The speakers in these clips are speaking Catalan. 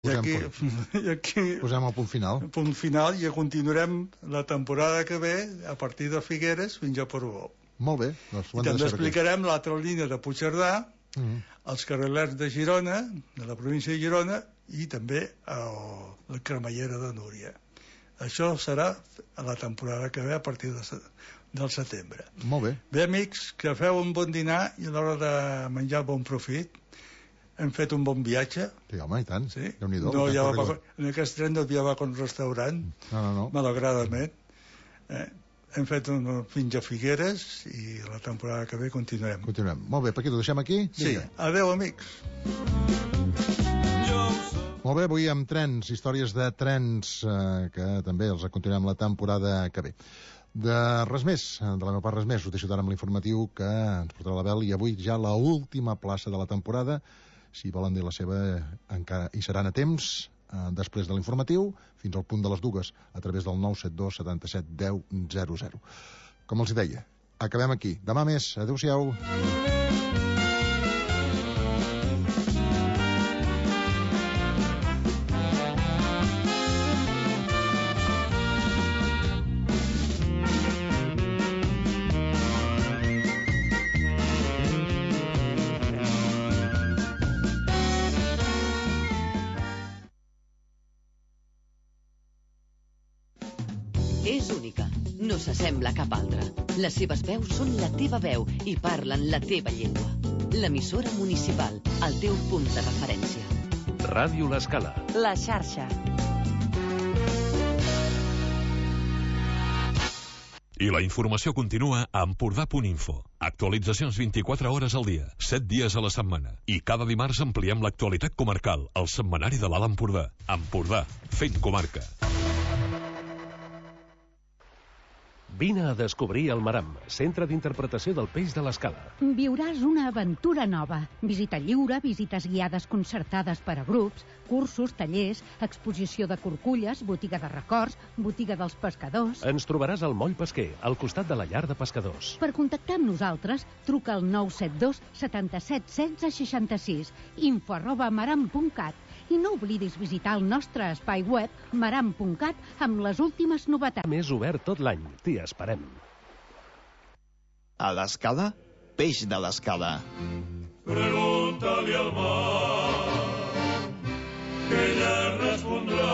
Posem el punt final. Punt final, i continuarem la temporada que ve a partir de Figueres fins a Portbou. Molt bé. Doncs I també explicarem l'altra línia de Puigcerdà, els carrilers de Girona, de la província de Girona, i també la cremallera de Núria. Això serà a la temporada que ve a partir del setembre. Molt bé. Bé, amics, que feu un bon dinar i a l'hora de menjar bon profit. Hem fet un bon viatge. Sí, home, i tant. Sí? Déu-n'hi-do. No, en aquest tren no hi havia un restaurant. No. Malauradament. Hem fet fins a Figueres i la temporada que ve continuem. Molt bé, Paquito, deixem aquí? Sí, adeu, amics. Molt bé, avui amb trens, històries de trens, que també els continuem la temporada que ve. De res més, de la meva part res més, us deixo ara amb l'informatiu que ens portarà la Bel, i avui ja la última plaça de la temporada. Si volen dir la seva, encara hi seran a temps, després de l'informatiu, fins al punt de les 2, a través del 972 77 10 00. Com els deia, acabem aquí. Demà més. Adéu-siau. És única, no s'assembla a cap altra. Les seves veus són la teva veu i parlen la teva llengua. L'emissora municipal, el teu punt de referència. Ràdio L'Escala. La xarxa. I la informació continua a Empordà.info. Actualitzacions 24 hores al dia, 7 dies a la setmana. I cada dimarts ampliem l'actualitat comarcal, al setmanari de l'Alt Empordà. Empordà, fent comarca. Vine a descobrir el Maram, centre d'interpretació del peix de l'Escala. Viuràs una aventura nova. Visita lliure, visites guiades concertades per a grups, cursos, tallers, exposició de corculles, botiga de records, botiga dels pescadors. Ens trobaràs al Moll Pesquer, al costat de la llar de pescadors. Per contactar amb nosaltres, truca al 972 77 16 66, info@maram.cat. I no oblidis visitar el nostre espai web maram.cat amb les últimes novetats. Més obert tot l'any. T'hi esperem. A l'Escala, peix de l'Escala. Pregunta-li al mar, que ella respondrà.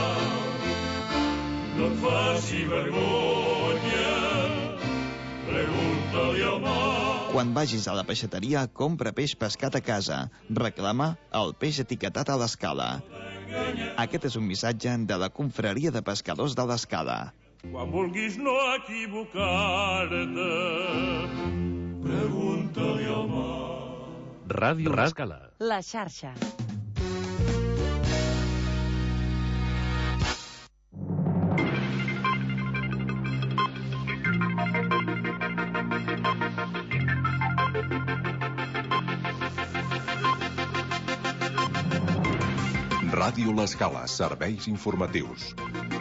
No et faci vergonya, pregunta-li al mar. Quan vagis a la peixateria, compra peix pescat a casa. Reclama el peix etiquetat a l'Escala. Aquest és un missatge de la Confraria de Pescadors de l'Escala. Quan vulguis no equivocar-te, pregunta-li al mar. Ràdio L'Escala. La xarxa. Ràdio L'Escala, serveis informatius.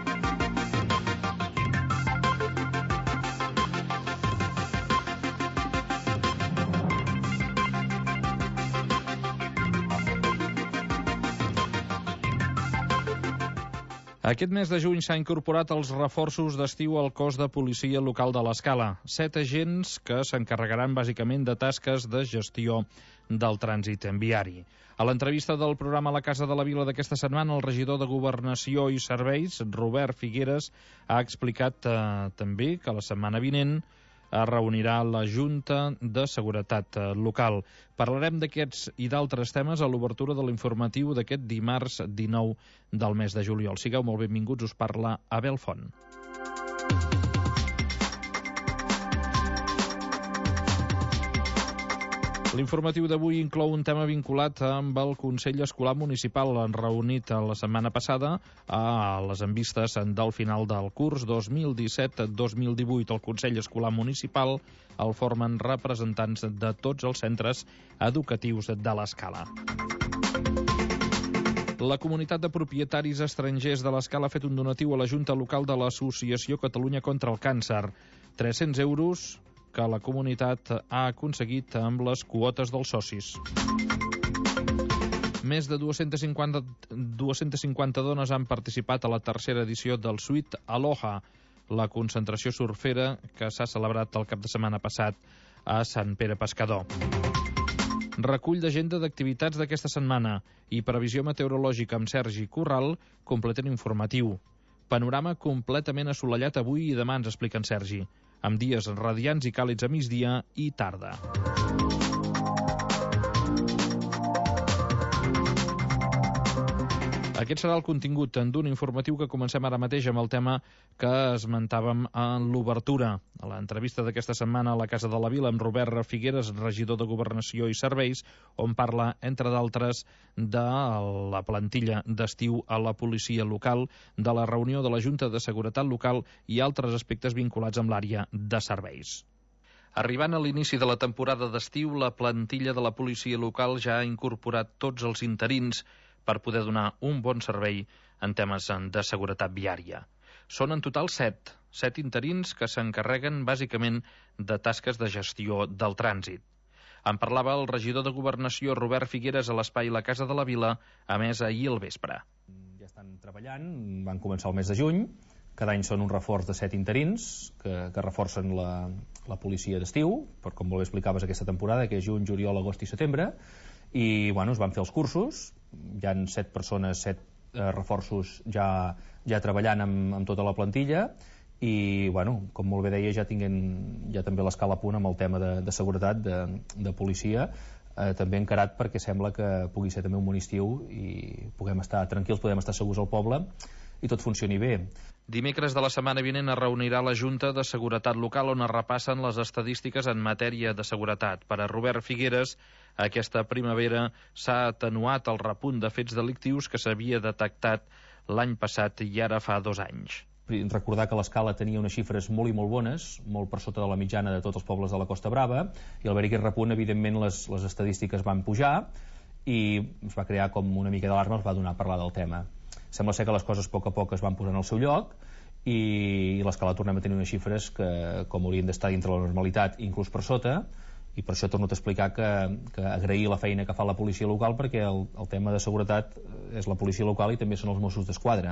Aquest mes de juny s'ha incorporat els reforços d'estiu al cos de policia local de l'Escala. 7 agents que s'encarregaran bàsicament de tasques de gestió del trànsit viari. A l'entrevista del programa La Casa de la Vila d'aquesta setmana, el regidor de Governació i Serveis, Robert Figueres, ha explicat també que la setmana vinent es reunirà la Junta de Seguretat Local. Parlarem d'aquests i d'altres temes a l'obertura de l'informatiu d'aquest dimarts 19 del mes de juliol. Sigueu molt benvinguts, us parla Abel Font. L'informatiu d'avui inclou un tema vinculat amb el Consell Escolar Municipal reunit la setmana passada a les envistes del final del curs 2017-2018. El Consell Escolar Municipal el formen representants de tots els centres educatius de l'Escala. La comunitat de propietaris estrangers de l'Escala ha fet un donatiu a la Junta Local de l'Associació Catalunya contra el Càncer. 300 euros que la comunitat ha aconseguit amb les quotes dels socis. Més de 250 dones han participat a la tercera edició del Sweet Aloha, la concentració surfera que s'ha celebrat el cap de setmana passat a Sant Pere Pescador. Recull d'agenda d'activitats d'aquesta setmana i previsió meteorològica amb Sergi Corral completen informatiu. Panorama completament assolellat avui i demà, ens explica en Sergi, amb dies radiants i càlids a migdia i tarda. Aquest serà el contingut d'un informatiu que comencem ara mateix amb el tema que esmentàvem en l'obertura. A l'entrevista d'aquesta setmana a la Casa de la Vila amb Robert Figueres, regidor de Governació i Serveis, on parla, entre d'altres, de la plantilla d'estiu a la policia local, de la reunió de la Junta de Seguretat Local i altres aspectes vinculats amb l'àrea de serveis. Arribant a l'inici de la temporada d'estiu, la plantilla de la policia local ja ha incorporat tots els interins per poder donar un bon servei en temes de seguretat viària. Són en total 7 interins que s'encarreguen bàsicament de tasques de gestió del trànsit. En parlava el regidor de Governació, Robert Figueres, a l'espai La Casa de la Vila, a més ahir al vespre. Ja estan treballant, van començar el mes de juny, cada any són un reforç de 7 interins que reforcen la policia d'estiu, per com molt bé explicaves aquesta temporada, que és juny, juliol, agost i setembre, i es van fer els cursos, hi ha 7 persones, 7 reforços ja treballant amb tota la plantilla i, com molt bé deia, ja també l'escala a punt amb el tema de seguretat, de policia, també encarat perquè sembla que pugui ser també un bon estiu i puguem estar tranquils, podem estar segurs al poble i tot funcioni bé. Dimecres de la setmana vinent es reunirà la Junta de Seguretat Local on es repassen les estadístiques en matèria de seguretat. Per a Robert Figueres, aquesta primavera s'ha atenuat el repunt de fets delictius que s'havia detectat l'any passat i ara fa 2 anys. Recordar que l'escala tenia unes xifres molt i molt bones, molt per sota de la mitjana de tots els pobles de la Costa Brava, i al haver-hi aquest repunt, evidentment, les estadístiques van pujar i es va crear com una mica d'alarma, es va donar a parlar del tema. Sembla ser que les coses a poc es van posar en el seu lloc i l'escala tornem a tenir unes xifres que com haurien d'estar dintre la normalitat, inclús per sota, i per això torno a explicar que agrair la feina que fa la policia local perquè el tema de seguretat és la policia local i també són els Mossos d'Esquadra.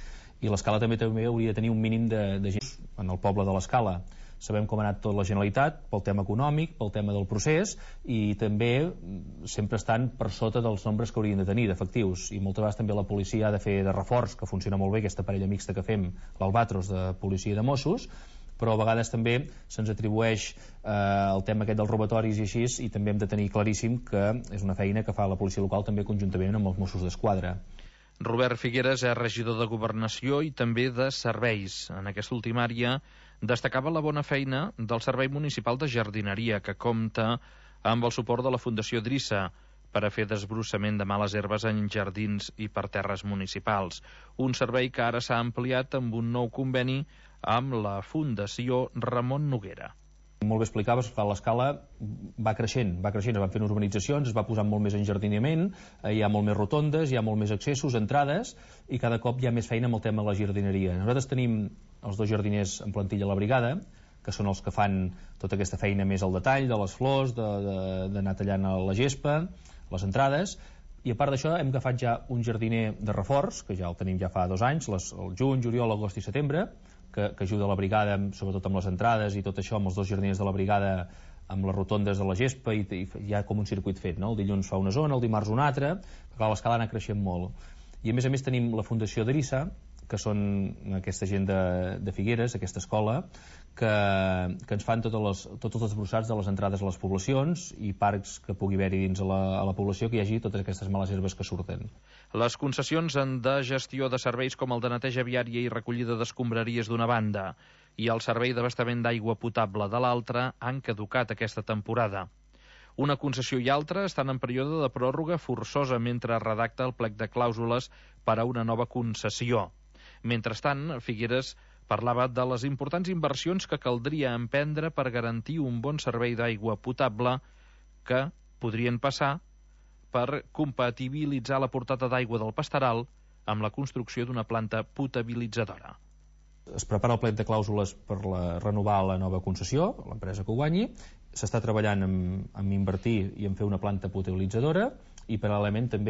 I l'escala també hauria de tenir un mínim de gent en el poble de l'escala. Sabem com ha anat tot la Generalitat pel tema econòmic, pel tema del procés i també sempre estan per sota dels nombres que haurien de tenir d'efectius i moltes vegades també la policia ha de fer de reforç, que funciona molt bé aquesta parella mixta que fem, l'Albatros de policia i de Mossos, però a vegades també se'ns atribueix el tema aquest dels robatoris i així, i també hem de tenir claríssim que és una feina que fa la policia local també conjuntament amb els Mossos d'Esquadra. Robert Figueres és regidor de Governació i també de Serveis. En aquesta última àrea destacava la bona feina del Servei Municipal de Jardineria, que compta amb el suport de la Fundació Drissa per a fer desbrossament de males herbes en jardins i parterres municipals. Un servei que ara s'ha ampliat amb un nou conveni amb la Fundació Ramon Noguera. Molt bé explicaves, l'escala va creixent, es van fent urbanitzacions, es va posant molt més enjardinament, hi ha molt més rotondes, hi ha molt més accessos, entrades, i cada cop hi ha més feina amb el tema de la jardineria. Nosaltres tenim els 2 jardiners en plantilla a la brigada, que són els que fan tota aquesta feina més al detall, de les flors, d'anar tallant la gespa, les entrades, i a part d'això hem agafat ja un jardiner de reforç, que ja el tenim ja fa 2 anys, el juny, juliol, agost i setembre, que ajuda a la brigada, sobretot amb les entrades i tot això, amb els 2 jardiners de la brigada, amb les rotondes de la gespa, i hi ha com un circuit fet, no? El dilluns fa una zona, el dimarts una altra, perquè l'escala ha anat creixent molt. I a més tenim la Fundació Drissa, que són aquesta gent de Figueres, aquesta escola, que ens fan tots els desbrossats de les entrades a les poblacions i parcs que pugui haver-hi dins a la població, que hi hagi totes aquestes males herbes que surten. Les concessions de gestió de serveis com el de neteja viària i recollida d'escombraries d'una banda i el servei d'abastament d'aigua potable de l'altra han caducat aquesta temporada. Una concessió i altra estan en període de pròrroga forçosa mentre es redacta el plec de clàusules per a una nova concessió. Mentrestant, Figueres parlava de les importants inversions que caldria emprendre per garantir un bon servei d'aigua potable que podrien passar per compatibilitzar la portada d'aigua del Pastaral amb la construcció d'una planta potabilitzadora. Es prepara el plec de clàusules per renovar la nova concessió, l'empresa que ho guanyi, s'està treballant en invertir i en fer una planta potabilitzadora i paral·lelament també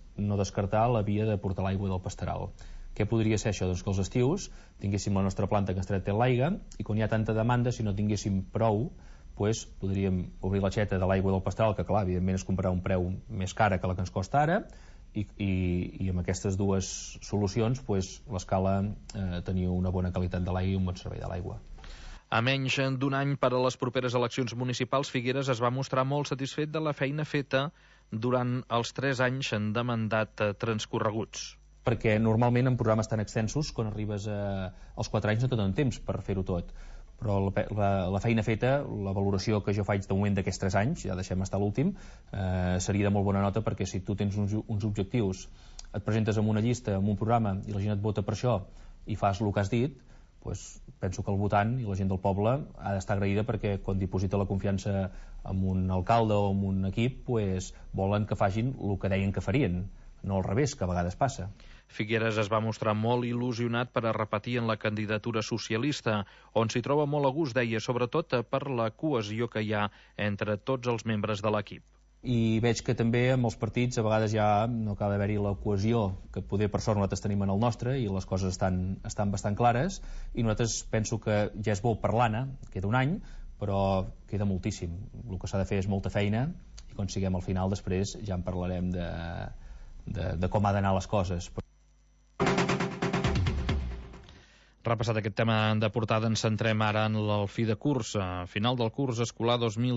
no descartar la via de portar l'aigua del Pasteral. Què podria ser això? Doncs que els estius tinguéssim la nostra planta que ens tracta l'aigua i quan hi ha tanta demanda, si no tinguéssim prou, doncs podríem obrir l'aixeta de l'aigua del Pasteral, que clar, evidentment es comprarà un preu més cara que la que ens costa ara, i amb aquestes dues solucions l'Escala tenia una bona qualitat de l'aigua i un bon servei de l'aigua. A menys d'un any per a les properes eleccions municipals, Figueres es va mostrar molt satisfet de la feina feta durant els 3 anys de mandat transcorreguts. Perquè normalment en programes tan extensos, quan arribes als 4 anys no te donen temps per fer-ho tot, però la feina feta, la valoració que jo faig de moment d'aquests 3 anys, ja deixem estar l'últim, seria de molt bona nota, perquè si tu tens uns objectius, et presentes amb una llista, amb un programa, i la gent et vota per això, i fas el que has dit, penso que el votant i la gent del poble ha d'estar agraïda, perquè quan diposita la confiança en un alcalde o en un equip, volen que facin el que deien que farien, no al revés, que a vegades passa. Figueres es va mostrar molt il·lusionat per a repetir en la candidatura socialista, on s'hi troba molt a gust, deia, sobretot per la cohesió que hi ha entre tots els membres de l'equip. I veig que també amb els partits a vegades ja no cal haver-hi la cohesió que poder per sort nosaltres tenim en el nostre i les coses estan bastant clares i nosaltres penso que ja és bo parlar-ne, queda un any, però queda moltíssim. El que s'ha de fer és molta feina i quan siguem al final després ja en parlarem de com ha d'anar les coses. Repassat aquest tema de portada, ens centrem ara en el fi de curs, final del curs escolar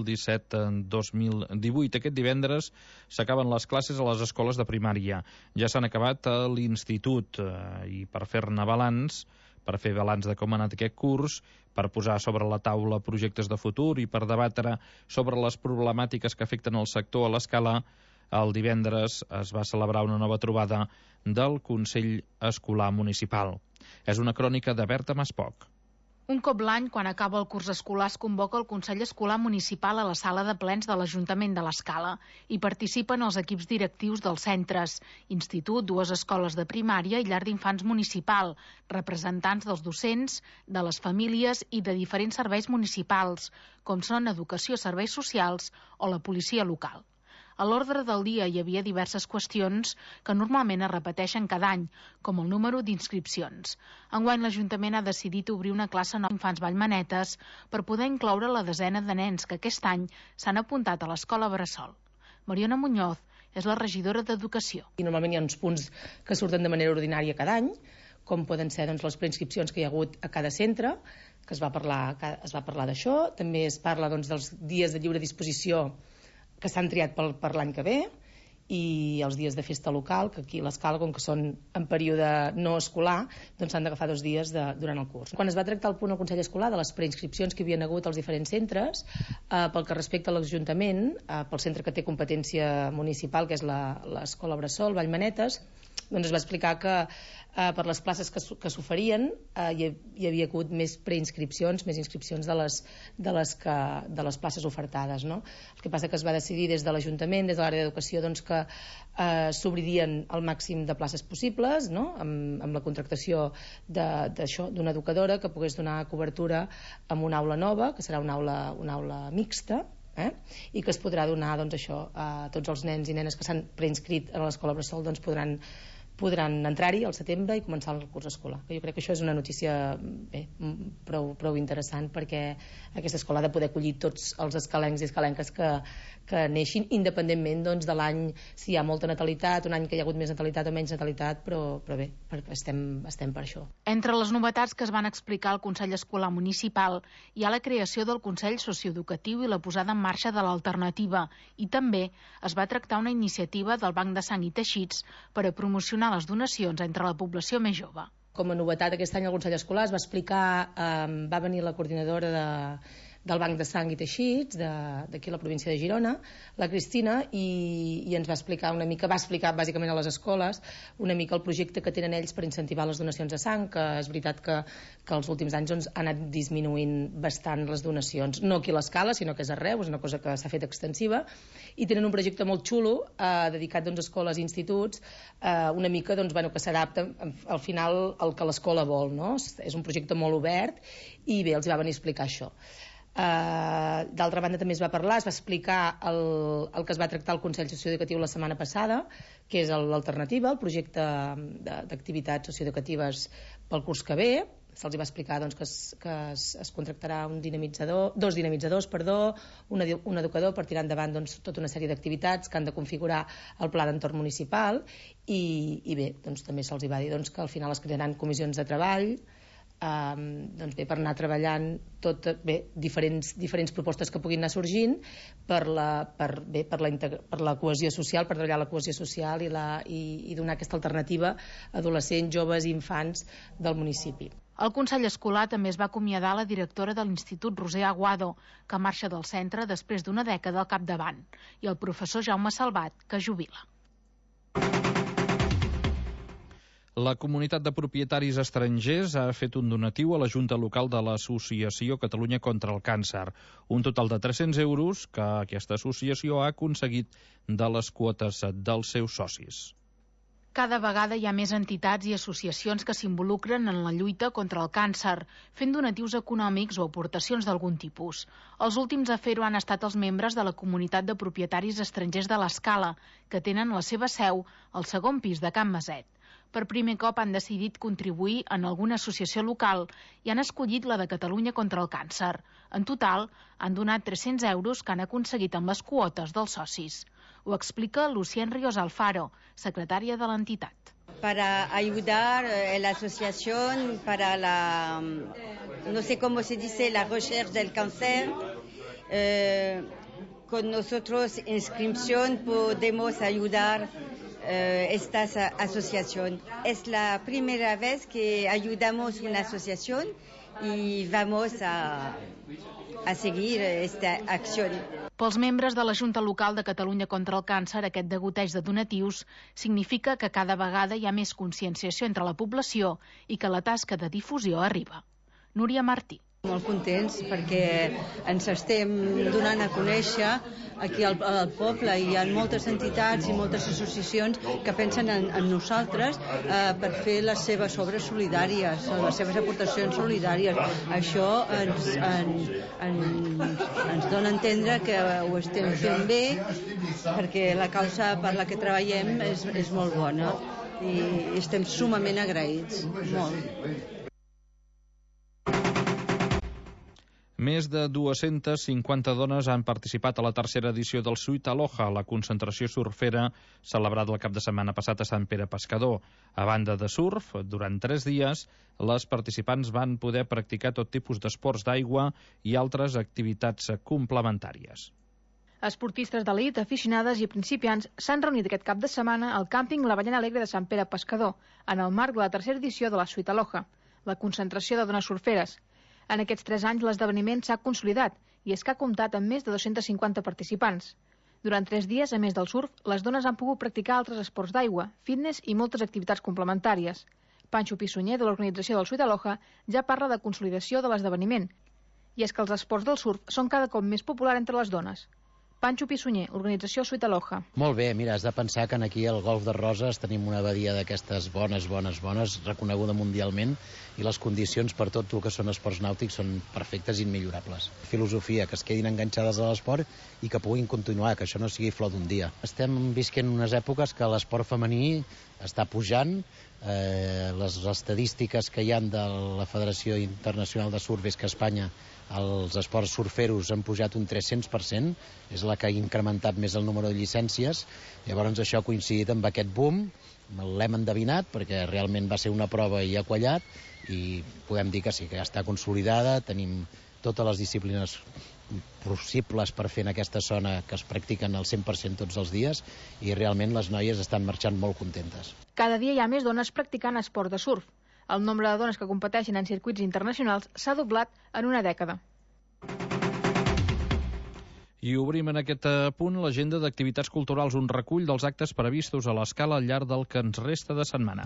2017-2018. Aquest divendres s'acaben les classes a les escoles de primària. Ja s'han acabat a l'institut i per fer-ne balanç, per fer balanç de com ha anat aquest curs, per posar sobre la taula projectes de futur i per debatre sobre les problemàtiques que afecten el sector a l'Escala, el divendres es va celebrar una nova trobada del Consell Escolar Municipal. És una crònica de Berta Maspoc. Un cop l'any, quan acaba el curs escolar, es convoca el Consell Escolar Municipal a la sala de plens de l'Ajuntament de l'Escala. Hi participen els equips directius dels centres, institut, 2 escoles de primària i llar d'infants municipal, representants dels docents, de les famílies i de diferents serveis municipals, com són educació, serveis socials o la policia local. A l'ordre del dia hi havia diverses qüestions que normalment es repeteixen cada any, com el número d'inscripcions. Enguany l'Ajuntament ha decidit obrir una classe nova d'infants vallmanetes per poder incloure la desena de nens que aquest any s'han apuntat a l'escola Bressol. Mariona Muñoz és la regidora d'Educació. I normalment hi ha uns punts que surten de manera ordinària cada any, com poden ser les preinscripcions que hi ha hagut a cada centre, que es va parlar d'això. També es parla dels dies de lliure disposició que s'han triat per l'any que ve, i els dies de festa local, que aquí a l'Escala, com que són en període no escolar, doncs s'han d'agafar 2 dies durant el curs. Quan es va tractar el punt al Consell Escolar de les preinscripcions que hi havia hagut als diferents centres, pel que respecta a l'Ajuntament, pel centre que té competència municipal, que és l'Escola Bressol, Vallmanetes, doncs es va explicar que per les places que s'oferien hi havia hagut més preinscripcions, més inscripcions de les places ofertades, no? El que passa que es va decidir des de l'Ajuntament, des de l'àrea d'Educació, doncs que s'obririen el màxim de places possibles, no? Amb la contractació d'una educadora que pogués donar cobertura amb una aula nova, que serà una aula mixta, i que es podrà donar a tots els nens i nenes que s'han preinscrit a l'escola Bressol, doncs podran entrar-hi al setembre i començar el curs escolar. Jo crec que això és una notícia prou interessant, perquè aquesta escola ha de poder acollir tots els escalencs i escalenques que neixin, independentment de l'any, si hi ha molta natalitat, un any que hi ha hagut més natalitat o menys natalitat, però bé, estem per això. Entre les novetats que es van explicar al Consell Escolar Municipal hi ha la creació del Consell Socioeducatiu i la posada en marxa de l'alternativa, i també es va tractar una iniciativa del Banc de Sang i Teixits per a promocionar les donacions entre la població més jove. Com a novetat aquest any al Consell Escolar es va explicar, va venir la coordinadora del Banc de Sang i Teixits d'aquí a la província de Girona, la Cristina, i ens va explicar bàsicament a les escoles una mica el projecte que tenen ells per incentivar les donacions de sang, que és veritat que els últims anys ha anat disminuint bastant les donacions, no aquí a l'Escala, sinó que és arreu, és una cosa que s'ha fet extensiva, i tenen un projecte molt xulo dedicat a escoles i instituts, una mica que s'adapta al final al que l'escola vol, no? És un projecte molt obert i bé, els va venir a explicar això. D'altra banda, també es va parlar, es va explicar el que es va tractar al Consell Socioeducatiu la setmana passada, que és l'alternativa, el projecte d'activitats socioeducatives pel curs que ve. Se'ls va explicar que es contractarà dos dinamitzadors, un educador per tirar endavant tota una sèrie d'activitats que han de configurar el pla d'entorn municipal i bé, també se'ls va dir que al final es crearan comissions de treball per anar treballant diferents propostes que puguin anar sorgint per la cohesió social, per treballar la cohesió social i donar aquesta alternativa a adolescents, joves i infants del municipi. Al Consell Escolar també es va acomiadar la directora de l'Institut Roser Aguado, que marxa del centre després d'una dècada al capdavant, i el professor Jaume Salvat, que jubila. La comunitat de propietaris estrangers ha fet un donatiu a la Junta Local de l'Associació Catalunya contra el Càncer. Un total de 300 euros que aquesta associació ha aconseguit de les quotes dels seus socis. Cada vegada hi ha més entitats i associacions que s'involucren en la lluita contra el càncer, fent donatius econòmics o aportacions d'algun tipus. Els últims a fer-ho han estat els membres de la comunitat de propietaris estrangers de l'Escala, que tenen la seva seu al segon pis de Can Maset. Per primer cop han decidit contribuir en alguna associació local i han escollit la de Catalunya contra el Càncer. En total, han donat 300 euros que han aconseguit amb les quotes dels socis. Ho explica Lucien Ríos Alfaro, secretària de l'entitat. Para ayudar la asociación para la, no sé cómo se dice, la recherche del cáncer. Con nosotros inscripción podemos ayudar esta asociación. Es la primera vez que ayudamos una asociación y vamos a seguir esta acción. Pels membres de la Junta Local de Catalunya contra el Càncer, aquest degoteig de donatius significa que cada vegada hi ha més conscienciació entre la població i que la tasca de difusió arriba. Núria Martí. Molt contents perquè ens estem donant a conèixer aquí al poble i hi ha moltes entitats i moltes associacions que pensen en nosaltres per fer les seves obres solidàries, les seves aportacions solidàries. Això ens dona a entendre que ho estem fent bé perquè la causa per la que treballem és molt bona i estem sumament agraïts, molt. Més de 250 dones han participat a la tercera edició del Suite Aloha, la concentració surfera celebrada el cap de setmana passat a Sant Pere Pescador. A banda de surf, durant 3 dies, les participants van poder practicar tot tipus d'esports d'aigua i altres activitats complementàries. Esportistes d'elit, aficionades i principiants s'han reunit aquest cap de setmana al càmping La Ballena Alegre de Sant Pere Pescador, en el marc de la tercera edició de la Suite Aloha, la concentració de dones surferes. En aquests 3 anys l'esdeveniment s'ha consolidat i és que ha comptat amb més de 250 participants. Durant 3 dies, a més del surf, les dones han pogut practicar altres esports d'aigua, fitness i moltes activitats complementàries. Pancho Pissunyer, de l'organització del Suite Aloha, ja parla de consolidació de l'esdeveniment. I és que els esports del surf són cada cop més populars entre les dones. Pancho Pissunyer, organització Suite Aloha. Molt bé, mira, has de pensar que aquí al Golf de Roses tenim una badia d'aquestes bones, reconeguda mundialment, i les condicions per tot el que són esports nàutics són perfectes i immillorables. Filosofia, que es quedin enganxades a l'esport i que puguin continuar, que això no sigui flor d'un dia. Estem visquent unes èpoques que l'esport femení està pujant, les estadístiques que hi ha de la Federació Internacional de Surf és que a Espanya els esports surferos han pujat un 300%, és la que ha incrementat més el número de llicències. Llavors això ha coincidit amb aquest boom, l'hem endevinat perquè realment va ser una prova i ha quallat, i podem dir que sí, que ja està consolidada, tenim totes les disciplines possibles per fer en aquesta zona que es practiquen al 100% tots els dies, i realment les noies estan marxant molt contentes. Cada dia hi ha més dones practicant esport de surf. El nombre de dones que competeixen en circuits internacionals s'ha doblat en una dècada. I obrim en aquest punt l'agenda d'activitats culturals, un recull dels actes previstos a l'Escala al llarg del que ens resta de setmana.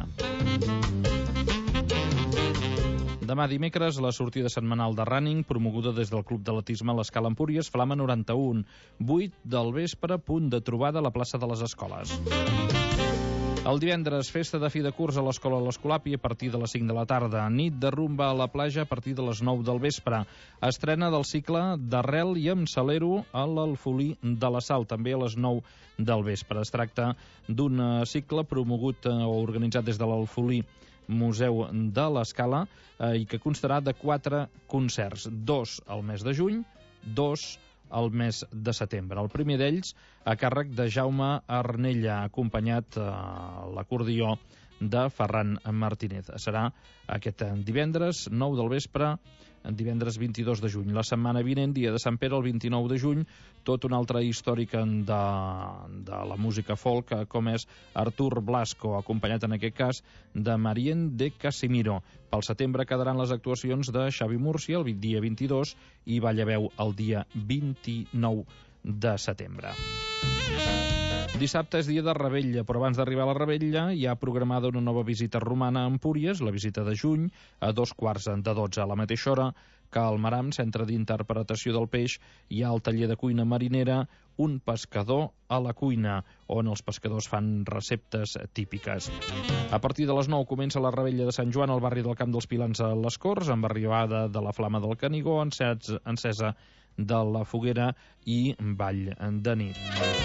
Demà dimecres, la sortida setmanal de running, promoguda des del Club d'Atletisme a l'Escala Empúries, Flama 91, 8 del vespre, punt de trobada a la plaça de les Escoles. El divendres, festa de fi de curs a l'Escola l'Escolapi a partir de les 5 de la tarda. Nit de rumba a la platja a partir de les 9 del vespre. Estrena del cicle d'Arrel i amb Salero a l'Alfolí de la Sal, també a les 9 del vespre. Es tracta d'un cicle promogut o organitzat des de l'Alfolí Museu de l'Escala i que constarà de 4 concerts, 2 al mes de juny, 2 al mes de setembre. El primer d'ells a càrrec de Jaume Arnella, acompanyat a l'acordió de Ferran Martínez. Serà aquest divendres 9 del vespre, divendres 22 de juny. La setmana vinent, dia de Sant Pere, el 29 de juny, tot un altre històric de la música folk, com és Artur Blasco, acompanyat en aquest cas de Marien de Casimiro. Pel setembre quedaran les actuacions de Xavi Múrcia el dia 22 i Ballaveu el dia 29 de setembre. Dissabte és dia de Revetlla, però abans d'arribar a la Revetlla hi ha programada una nova visita romana a Empúries, la visita de juny, a 11:45. A la mateixa hora que al Maram, centre d'interpretació del peix, hi ha el taller de cuina marinera Un pescador a la cuina, on els pescadors fan receptes típiques. A partir de les 9 comença la Revetlla de Sant Joan al barri del Camp dels Pilans a les Corts, amb arribada de la Flama del Canigó, encesa de la foguera i ball de nit.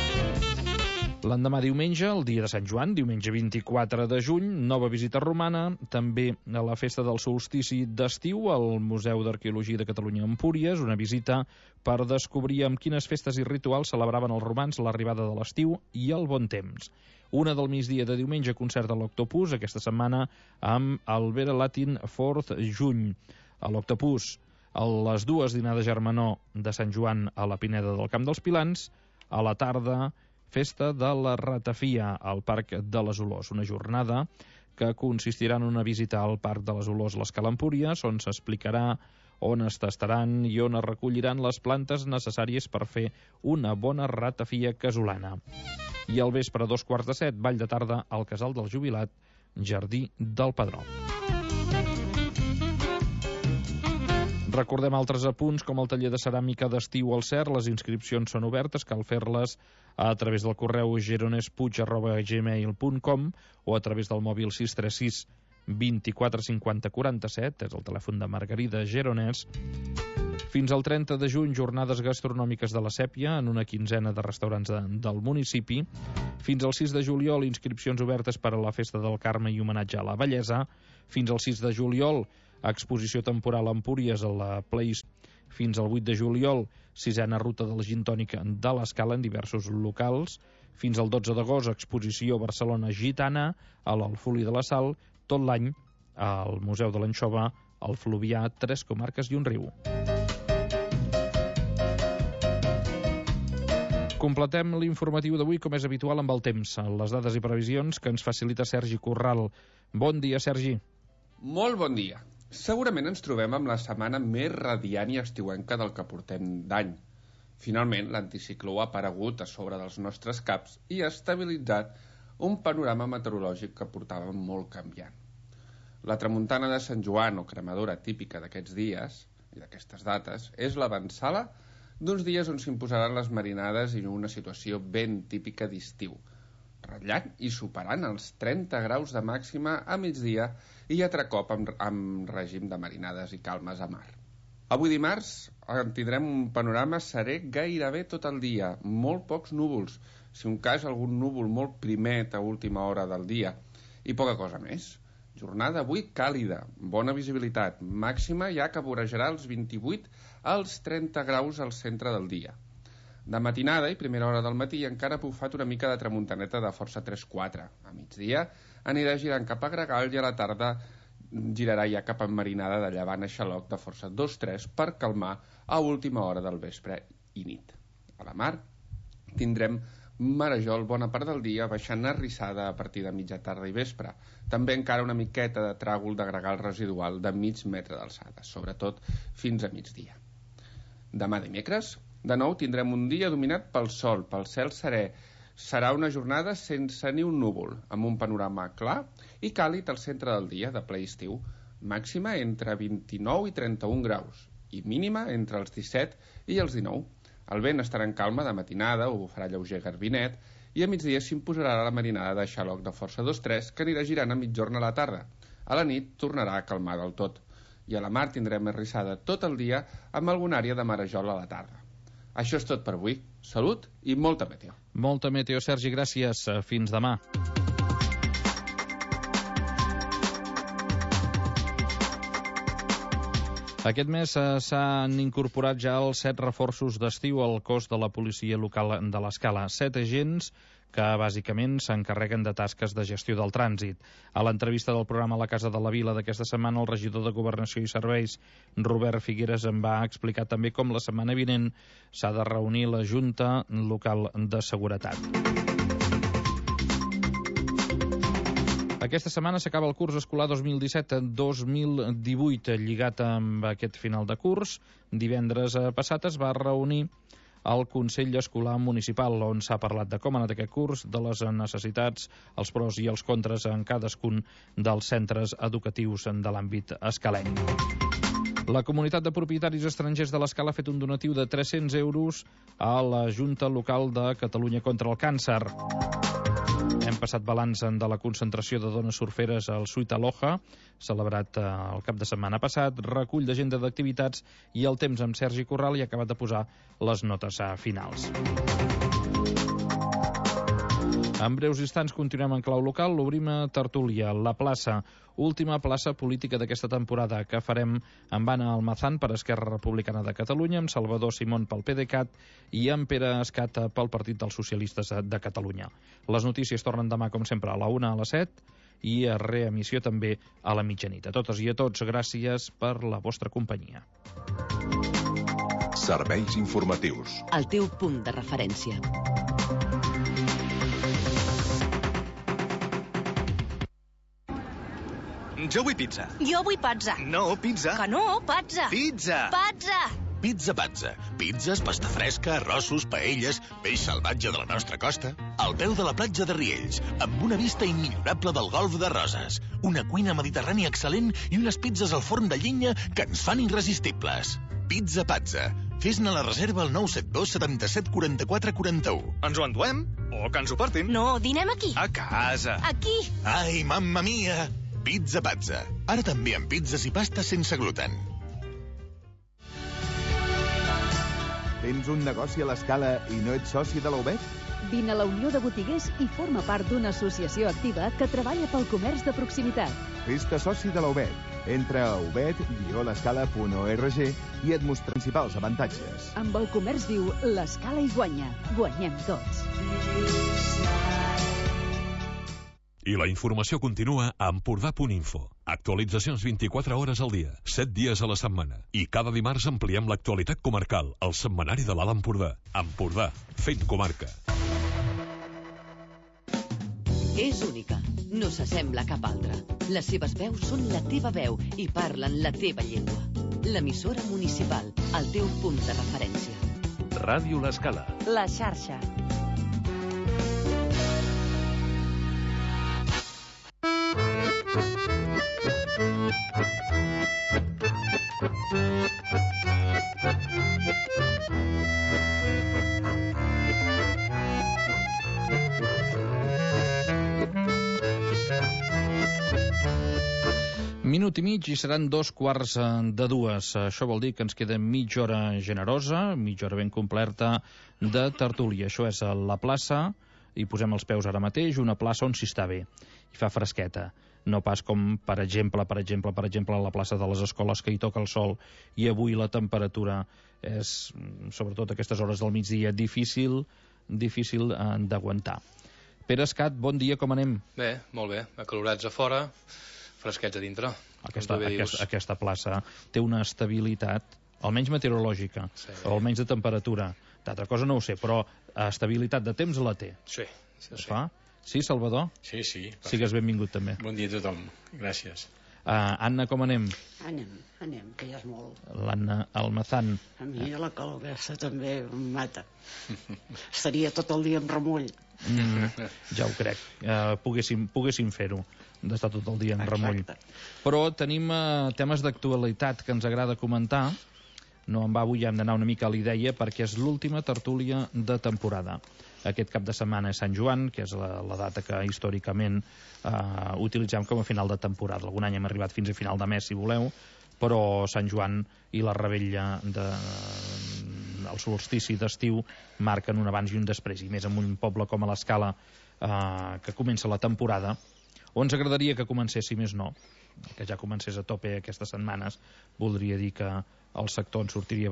L'endemà diumenge, el dia de Sant Joan, diumenge 24 de juny, nova visita romana, també a la festa del solstici d'estiu al Museu d'Arqueologia de Catalunya a Empúries, una visita per descobrir amb quines festes i rituals celebraven els romans l'arribada de l'estiu i el bon temps. Una del migdia de diumenge, concert a l'Octopus, aquesta setmana amb el Vera Latin 4th Juny. A l'Octopus, a les 2 dinar de germanor de Sant Joan a la Pineda del Camp dels Pilans, a la tarda festa de la ratafia al Parc de les Olors, una jornada que consistirà en una visita al Parc de les Olors l'Escala Empúries, on s'explicarà on es tastaran i on es recolliran les plantes necessàries per fer una bona ratafia casolana. I al vespre, a 6:45, ball de tarda al Casal del Jubilat, Jardí del Pedró. Recordem altres apunts, com el taller de ceràmica d'estiu al CER. Les inscripcions són obertes, cal fer-les a través del correu geronespuig@gmail.com o a través del mòbil 636 24 50 47, és el telèfon de Margarida Geronès. Fins al 30 de juny, jornades gastronòmiques de la Sèpia en una quinzena de restaurants del municipi. Fins al 6 de juliol, inscripcions obertes per a la Festa del Carme i homenatge a la bellesa. Fins al 6 de juliol, exposició temporal a Empúries a la Place. Fins al 8 de juliol, 6a ruta de la gin tònica de l'Escala en diversos locals. Fins al 12 d'agost, exposició Barcelona Gitana a l'Alfolí de la Sal. Tot l'any, al Museu de l'Anxova, al Fluvià, 3 comarques i un riu. Completem l'informatiu d'avui, com és habitual, amb el temps, les dades i previsions que ens facilita Sergi Corral. Bon dia, Sergi. Molt bon dia. Segurament ens trobem amb la setmana més radiant i estiuenca del que portem d'any. Finalment, l'anticicló ha aparegut a sobre dels nostres caps i ha estabilitzat un panorama meteorològic que portava molt canviant. La tramuntana de Sant Joan, o cremadora típica d'aquests dies i d'aquestes dates, és l'avançala d'uns dies on s'imposaran les marinades i una situació ben típica d'estiu, ratllant i superant els 30 graus de màxima a migdia i altre cop amb règim de marinades i calmes a mar. Avui dimarts tindrem un panorama serè gairebé tot el dia, molt pocs núvols, si un cas algun núvol molt primet a última hora del dia, i poca cosa més. Jornada avui càlida, bona visibilitat, màxima ja que vorejarà els 28 als 30 graus al centre del dia. De matinada i primera hora del matí encara ha bufat una mica de tramuntaneta de força 3-4. A migdia anirà girant cap a Gregal i a la tarda girarà ja cap a marinada de llevant a xaloc de força 2-3 per calmar a última hora del vespre i nit. A la mar tindrem marejol bona part del dia, baixant arrissada a partir de mitja tarda i vespre. També encara una miqueta de tràgol de gregal residual de mig metre d'alçada, sobretot fins a migdia. Demà dimecres, de nou tindrem un dia dominat pel sol, pel cel serè. Serà una jornada sense ni un núvol, amb un panorama clar i càlid al centre del dia, de ple estiu, màxima entre 29 i 31 graus, i mínima entre els 17 i els 19. El vent estarà en calma de matinada o bufarà lleuger garbinet i a migdia s'imposarà la marinada de xaloc de força 2-3 que anirà girant a mitjorn a la tarda. A la nit tornarà a calmar del tot. I a la mar tindrem arrissada tot el dia amb alguna àrea de marejol a la tarda. Això és tot per avui. Salut i molta meteo. Molta meteo, Sergi, gràcies. Fins demà. Aquest mes s'han incorporat ja els 7 reforços d'estiu al cos de la policia local de l'Escala. 7 agents que bàsicament s'encarreguen de tasques de gestió del trànsit. A l'entrevista del programa La Casa de la Vila d'aquesta setmana, el regidor de Governació i Serveis, Robert Figueres, en va explicar també com la setmana vinent s'ha de reunir la Junta Local de Seguretat. Aquesta setmana s'acaba el curs escolar 2017-2018, lligat amb aquest final de curs. Divendres passat es va reunir el Consell Escolar Municipal, on s'ha parlat de com ha anat aquest curs, de les necessitats, els pros i els contres en cadascun dels centres educatius de l'àmbit escalenc. La comunitat de propietaris estrangers de l'Escala ha fet un donatiu de 300 euros a la Junta Local de Catalunya contra el Càncer. Hem passat balanç de la concentració de dones surferes al Suite Aloha, celebrat el cap de setmana passat, recull d'agenda d'activitats i el temps amb Sergi Corral i ha acabat de posar les notes finals. En breus instants continuem en clau local, l'obrim a Tertúlia, la plaça, última plaça política d'aquesta temporada, que farem amb Anna Almazán per Esquerra Republicana de Catalunya, amb Salvador Simón pel PDeCAT i amb Pere Escat pel Partit dels Socialistes de Catalunya. Les notícies tornen demà, com sempre, a la 1 a les 7 i a reemissió també a la mitjanit. A totes i a tots, gràcies per la vostra companyia. Serveis informatius. El teu punt de referència. Jo vull pizza. Jo vull pazza. No, pizza. Que no, pazza. Pizza. Pazza. Pizza Pazza. Pizzas, pasta fresca, arrossos, paelles, peix salvatge de la nostra costa, al peu de la platja de Riells, amb una vista immillorable del golf de Roses, una cuina mediterrània excel·lent i unes pizzas al forn de llenya que ens fan irresistibles. Pizza Pazza. Fes-ne la reserva al 972 77 44 41. Ens ho enduem? O que ens ho portin? No, dinem aquí. A casa. Aquí. Ai, mamma mia! Pizza Pazza. Ara també amb pizzas i pastes sense gluten. Tens un negoci a l'Escala i no ets soci de la UBEC? Vine a la Unió de Botiguers i forma part d'una associació activa que treballa pel comerç de proximitat. Fes-te soci de la UBEC. Entra a ubed-l'escala.org i et mostra principals avantatges. Amb el comerç viu, l'Escala hi guanya. Guanyem tots. I la informació continua a Empordà.info. Actualitzacions 24 hores al dia, 7 dies a la setmana. I cada dimarts ampliem l'actualitat comarcal, el setmanari de l'Alt Empordà. Empordà, fent comarca. És única, no s'assembla a cap altra. Les seves veus són la teva veu i parlen la teva llengua. L'emissora municipal, el teu punt de referència. Ràdio L'Escala. La xarxa. Minut i mig i seran 2:15. Això vol dir que ens queda mitja hora generosa, mitja hora ben completa de tertúlia. Això és a la plaça, i posem els peus ara mateix, una plaça on s'hi està bé i fa fresqueta. No pas com, per exemple, a la plaça de les Escoles, que hi toca el sol i avui la temperatura és, sobretot a aquestes hores del migdia, difícil d'aguantar. Pere Escat, bon dia, com anem? Bé, molt bé. Acalorats a fora, fresquets a dintre. Aquesta plaça té una estabilitat, almenys meteorològica, o almenys de temperatura. D'altra cosa no ho sé, però estabilitat de temps la té. Sí. Fa? Sí, Salvador? Sí. Perfecte. Sigues benvingut també. Bon dia a tothom. Gràcies. Anna, com anem? Anem, que ja és molt. L'Anna Almazán. A mi la calor aquesta també em mata. Estaria tot el dia en remull. Ja ho crec. Poguéssim fer-ho, d'estar tot el dia en remull. Però tenim temes d'actualitat que ens agrada comentar. No en va avui, hem d'anar una mica a l'idea, perquè és l'última tertúlia de temporada. Aquest cap de setmana és Sant Joan, que és la data que històricament utilitzem com a final de temporada. Algun any hem arribat fins a final de mes, si voleu, però Sant Joan i la revetlla el solstici d'estiu marquen un abans i un després, i més en un poble com a l'Escala, que comença la temporada, o ens agradaria que comencés, si més no, que ja comencés a tope aquestes setmanes. Voldria dir que el sector en sortiria